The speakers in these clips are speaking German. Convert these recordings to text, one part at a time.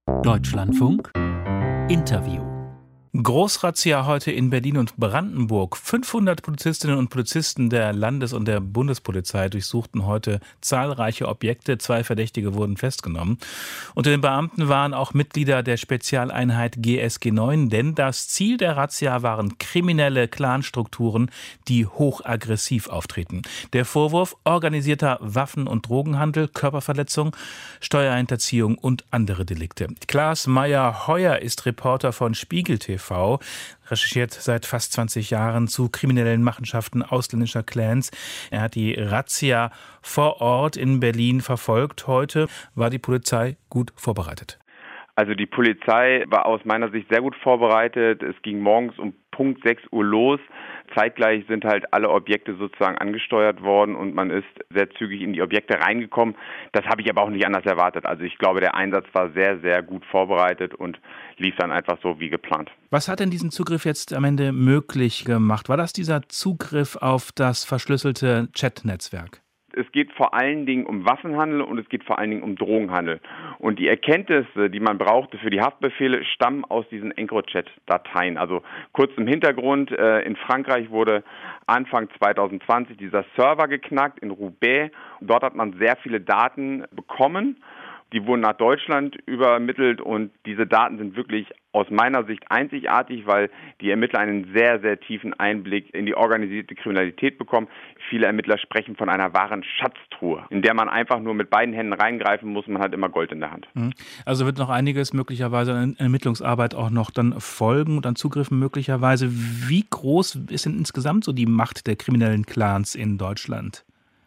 Deutschlandfunk Interview. Großrazzia heute in Berlin und Brandenburg. 500 Polizistinnen und Polizisten der Landes- und der Bundespolizei durchsuchten heute zahlreiche Objekte. 2 Verdächtige wurden festgenommen. Unter den Beamten waren auch Mitglieder der Spezialeinheit GSG 9, denn das Ziel der Razzia waren kriminelle Clanstrukturen, die hochaggressiv auftreten. Der Vorwurf: organisierter Waffen- und Drogenhandel, Körperverletzung, Steuerhinterziehung und andere Delikte. Klaas Meyer-Heuer ist Reporter von Spiegel TV, recherchiert seit fast 20 Jahren zu kriminellen Machenschaften ausländischer Clans. Er hat die Razzia vor Ort in Berlin verfolgt. Heute war die Polizei gut vorbereitet. Also die Polizei war aus meiner Sicht sehr gut vorbereitet. Es ging morgens um Punkt 6 Uhr los. Zeitgleich sind halt alle Objekte sozusagen angesteuert worden und man ist sehr zügig in die Objekte reingekommen. Das habe ich aber auch nicht anders erwartet. Also ich glaube, der Einsatz war sehr, sehr gut vorbereitet und lief dann einfach so wie geplant. Was hat denn diesen Zugriff jetzt am Ende möglich gemacht? War das dieser Zugriff auf das verschlüsselte Chat-Netzwerk? Es geht vor allen Dingen um Waffenhandel und es geht vor allen Dingen um Drogenhandel. Und die Erkenntnisse, die man brauchte für die Haftbefehle, stammen aus diesen EncroChat-Dateien. Also kurz im Hintergrund, in Frankreich wurde Anfang 2020 dieser Server geknackt in Roubaix. Dort hat man sehr viele Daten bekommen. Die wurden nach Deutschland übermittelt und diese Daten sind wirklich aus meiner Sicht einzigartig, weil die Ermittler einen sehr, sehr tiefen Einblick in die organisierte Kriminalität bekommen. Viele Ermittler sprechen von einer wahren Schatztruhe, in der man einfach nur mit beiden Händen reingreifen muss. Man hat immer Gold in der Hand. Also wird noch einiges möglicherweise an Ermittlungsarbeit auch noch dann folgen und an Zugriffen möglicherweise. Wie groß ist denn insgesamt so die Macht der kriminellen Clans in Deutschland?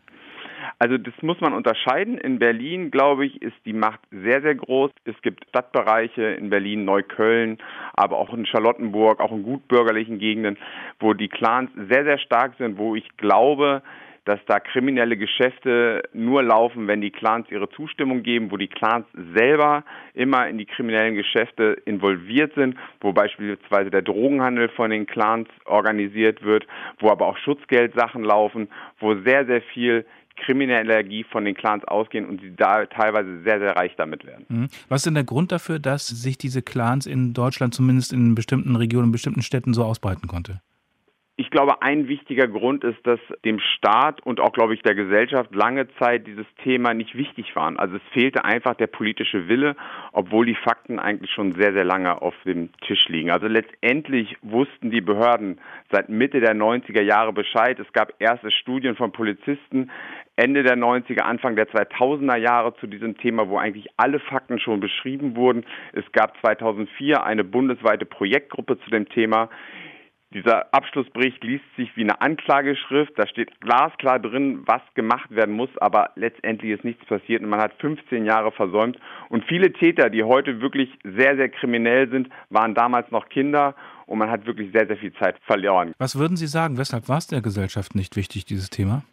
Also das muss man unterscheiden. In Berlin, glaube ich, ist die Macht sehr, sehr groß. Es gibt Stadtbereiche in Berlin, Neukölln, aber auch in Charlottenburg, auch in gutbürgerlichen Gegenden, wo die Clans sehr, sehr stark sind, wo ich glaube, dass da kriminelle Geschäfte nur laufen, wenn die Clans ihre Zustimmung geben, wo die Clans selber immer in die kriminellen Geschäfte involviert sind, wo beispielsweise der Drogenhandel von den Clans organisiert wird, wo aber auch Schutzgeldsachen laufen, wo sehr, sehr viel kriminelle Energie von den Clans ausgehen und sie da teilweise sehr, sehr reich damit werden. Was ist denn der Grund dafür, dass sich diese Clans in Deutschland zumindest in bestimmten Regionen, in bestimmten Städten so ausbreiten konnte? Ich glaube, ein wichtiger Grund ist, dass dem Staat und auch, glaube ich, der Gesellschaft lange Zeit dieses Thema nicht wichtig waren. Also es fehlte einfach der politische Wille, obwohl die Fakten eigentlich schon sehr, sehr lange auf dem Tisch liegen. Also letztendlich wussten die Behörden seit Mitte der 90er Jahre Bescheid. Es gab erste Studien von Polizisten Ende der 90er, Anfang der 2000er Jahre zu diesem Thema, wo eigentlich alle Fakten schon beschrieben wurden. Es gab 2004 eine bundesweite Projektgruppe zu dem Thema. Dieser Abschlussbericht liest sich wie eine Anklageschrift. Da steht glasklar drin, was gemacht werden muss, aber letztendlich ist nichts passiert und man hat 15 Jahre versäumt. Und viele Täter, die heute wirklich sehr, sehr kriminell sind, waren damals noch Kinder und man hat wirklich sehr, sehr viel Zeit verloren. Was würden Sie sagen, weshalb war es der Gesellschaft nicht wichtig, dieses Thema?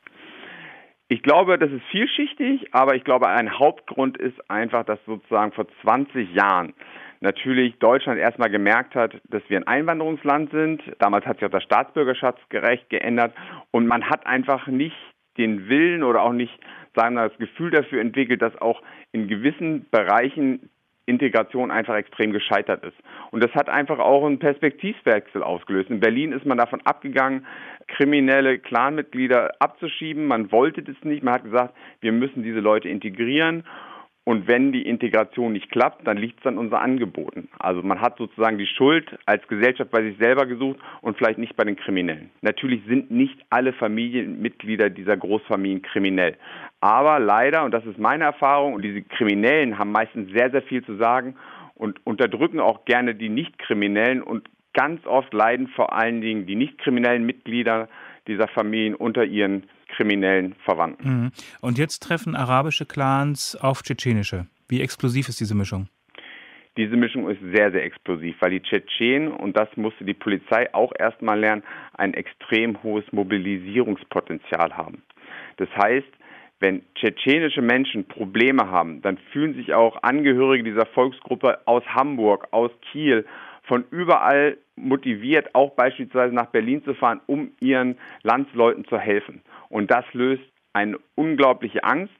Ich glaube, das ist vielschichtig, aber ich glaube, ein Hauptgrund ist einfach, dass sozusagen vor 20 Jahren natürlich Deutschland erstmal gemerkt hat, dass wir ein Einwanderungsland sind. Damals hat sich auch das Staatsbürgerschaftsrecht geändert und man hat einfach nicht den Willen oder auch nicht, sagen wir, das Gefühl dafür entwickelt, dass auch in gewissen Bereichen Integration einfach extrem gescheitert ist. Und das hat einfach auch einen Perspektivwechsel ausgelöst. In Berlin ist man davon abgegangen, kriminelle Clanmitglieder abzuschieben. Man wollte das nicht. Man hat gesagt, wir müssen diese Leute integrieren. Und wenn die Integration nicht klappt, dann liegt es an unseren Angeboten. Also man hat sozusagen die Schuld als Gesellschaft bei sich selber gesucht und vielleicht nicht bei den Kriminellen. Natürlich sind nicht alle Familienmitglieder dieser Großfamilien kriminell. Aber leider, und das ist meine Erfahrung, und diese Kriminellen haben meistens sehr, sehr viel zu sagen und unterdrücken auch gerne die Nicht-Kriminellen. Und ganz oft leiden vor allen Dingen die nicht-kriminellen Mitglieder dieser Familien unter ihren kriminellen Verwandten. Und jetzt treffen arabische Clans auf tschetschenische. Wie explosiv ist diese Mischung? Diese Mischung ist sehr, sehr explosiv, weil die Tschetschenen, und das musste die Polizei auch erstmal lernen, ein extrem hohes Mobilisierungspotenzial haben. Das heißt, wenn tschetschenische Menschen Probleme haben, dann fühlen sich auch Angehörige dieser Volksgruppe aus Hamburg, aus Kiel, von überall motiviert, auch beispielsweise nach Berlin zu fahren, um ihren Landsleuten zu helfen. Und das löst eine unglaubliche Angst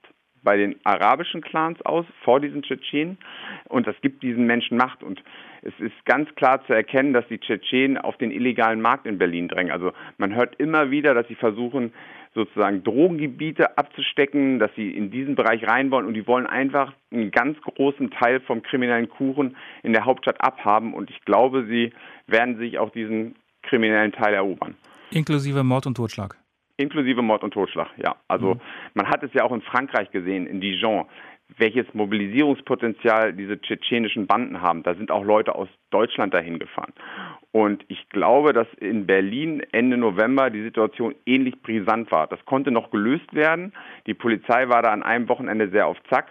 bei den arabischen Clans aus, vor diesen Tschetschenen. Und das gibt diesen Menschen Macht. Und es ist ganz klar zu erkennen, dass die Tschetschenen auf den illegalen Markt in Berlin drängen. Also man hört immer wieder, dass sie versuchen, sozusagen Drogengebiete abzustecken, dass sie in diesen Bereich rein wollen und die wollen einfach einen ganz großen Teil vom kriminellen Kuchen in der Hauptstadt abhaben und ich glaube, sie werden sich auch diesen kriminellen Teil erobern. Inklusive Mord und Totschlag. Inklusive Mord und Totschlag, ja. Also man hat es ja auch in Frankreich gesehen, in Dijon, welches Mobilisierungspotenzial diese tschetschenischen Banden haben. Da sind auch Leute aus Deutschland dahin gefahren. Und ich glaube, dass in Berlin Ende November die Situation ähnlich brisant war. Das konnte noch gelöst werden. Die Polizei war da an einem Wochenende sehr auf Zack.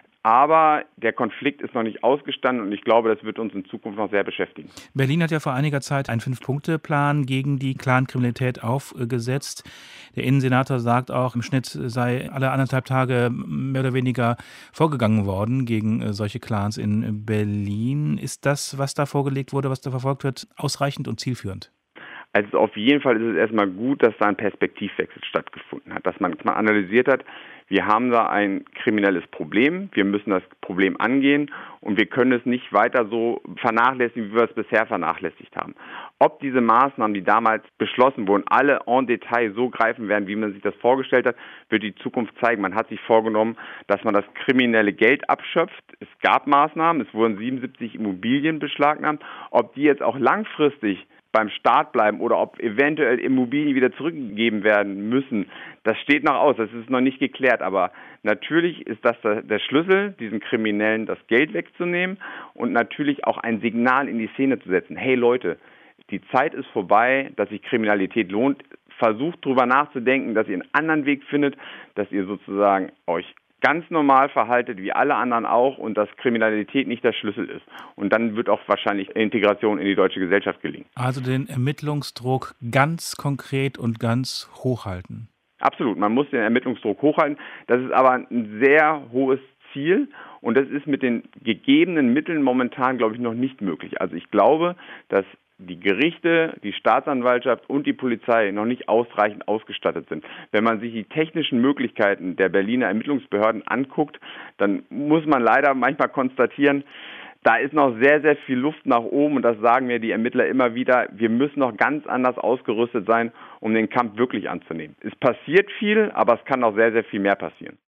Aber der Konflikt ist noch nicht ausgestanden und ich glaube, das wird uns in Zukunft noch sehr beschäftigen. Berlin hat ja vor einiger Zeit einen 5-Punkte-Plan gegen die Clankriminalität aufgesetzt. Der Innensenator sagt auch, im Schnitt sei alle 1,5 Tage mehr oder weniger vorgegangen worden gegen solche Clans in Berlin. Ist das, was da vorgelegt wurde, was da verfolgt wird, ausreichend und zielführend? Also auf jeden Fall ist es erstmal gut, dass da ein Perspektivwechsel stattgefunden hat, dass man analysiert hat, wir haben da ein kriminelles Problem, wir müssen das Problem angehen und wir können es nicht weiter so vernachlässigen, wie wir es bisher vernachlässigt haben. Ob diese Maßnahmen, die damals beschlossen wurden, alle en Detail so greifen werden, wie man sich das vorgestellt hat, wird die Zukunft zeigen. Man hat sich vorgenommen, dass man das kriminelle Geld abschöpft. Es gab Maßnahmen, es wurden 77 Immobilien beschlagnahmt. Ob die jetzt auch langfristig beim Staat bleiben oder ob eventuell Immobilien wieder zurückgegeben werden müssen, das steht noch aus, das ist noch nicht geklärt. Aber natürlich ist das der Schlüssel, diesen Kriminellen das Geld wegzunehmen und natürlich auch ein Signal in die Szene zu setzen. Hey Leute, die Zeit ist vorbei, dass sich Kriminalität lohnt. Versucht drüber nachzudenken, dass ihr einen anderen Weg findet, dass ihr sozusagen euch ganz normal verhaltet, wie alle anderen auch, und dass Kriminalität nicht der Schlüssel ist. Und dann wird auch wahrscheinlich Integration in die deutsche Gesellschaft gelingen. Also den Ermittlungsdruck ganz konkret und ganz hochhalten. Absolut, man muss den Ermittlungsdruck hochhalten. Das ist aber ein sehr hohes Ziel und das ist mit den gegebenen Mitteln momentan, glaube ich, noch nicht möglich. Also ich glaube, dass die Gerichte, die Staatsanwaltschaft und die Polizei noch nicht ausreichend ausgestattet sind. Wenn man sich die technischen Möglichkeiten der Berliner Ermittlungsbehörden anguckt, dann muss man leider manchmal konstatieren, da ist noch sehr, sehr viel Luft nach oben und das sagen mir die Ermittler immer wieder. Wir müssen noch ganz anders ausgerüstet sein, um den Kampf wirklich anzunehmen. Es passiert viel, aber es kann noch sehr, sehr viel mehr passieren.